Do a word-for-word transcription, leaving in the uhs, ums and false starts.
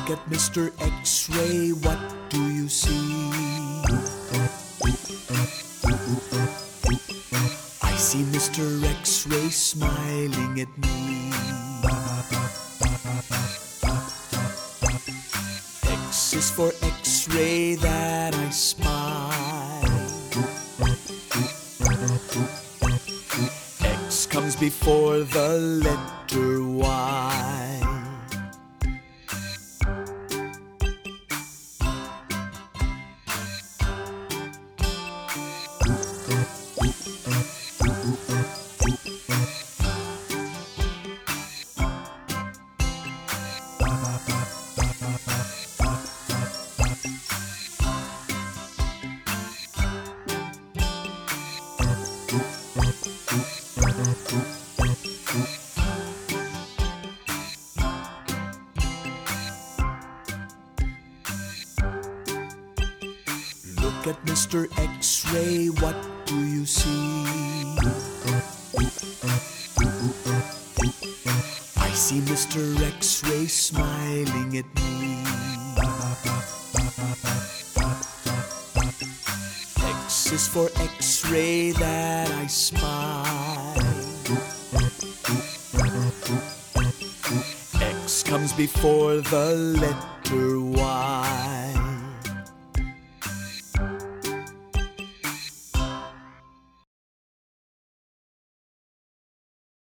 Look at Mister X-Ray, what do you see? I see Mister X-Ray smiling at me. X is for X-ray that I smile. X comes before the letter Y. Look at Mister X-Ray, what do you see? I see Mister X-Ray smiling at me. X is for X-ray that I smile. X comes before the letter Y.